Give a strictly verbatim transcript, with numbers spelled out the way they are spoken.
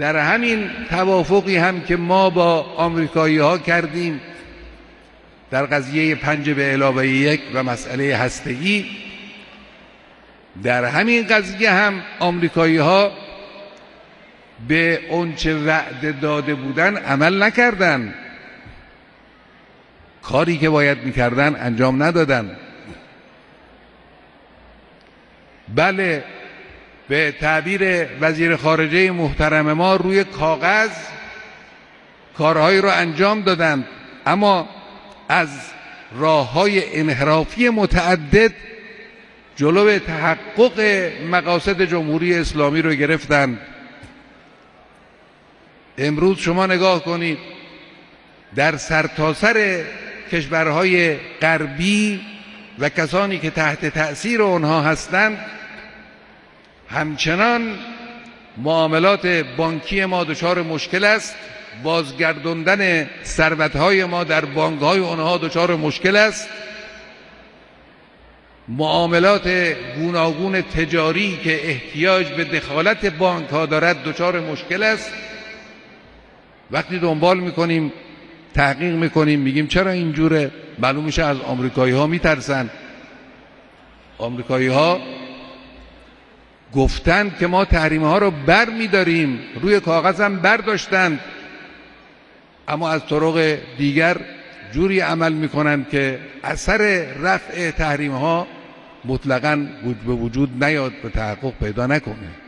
در همین توافقی هم که ما با آمریکایی ها کردیم در قضیه پنج به علاوه یک و مسئله هسته‌ای، در همین قضیه هم آمریکایی ها به اونچه وعده داده بودن عمل نکردن، کاری که باید میکردن انجام ندادن. بله، به تعبیر وزیر خارجه محترم ما روی کاغذ کارهایی رو انجام دادند، اما از راه‌های انحرافی متعدد جلو تحقق مقاصد جمهوری اسلامی رو گرفتند. امروز شما نگاه کنید در سرتاسر کشورهای غربی و کسانی که تحت تأثیر آنها هستند همچنان معاملات بانکی ما دچار مشکل است، بازگرداندن ثروت‌های ما در بانک‌های آنها دچار مشکل است، معاملات گوناگون تجاری که احتیاج به دخالت بانک‌ها دارد دچار مشکل است. وقتی دنبال می‌کنیم، تحقیق می‌کنیم، میگیم چرا اینجوره، معلوم میشه از آمریکایی‌ها میترسن. آمریکایی‌ها گفتند که ما تحریم‌ها رو بر می‌داریم، روی کاغذ هم برداشتند، اما از طرق دیگر جوری عمل می‌کنند که اثر رفع تحریم‌ها مطلقاً به وجود نیاد، به تحقق پیدا نکنه.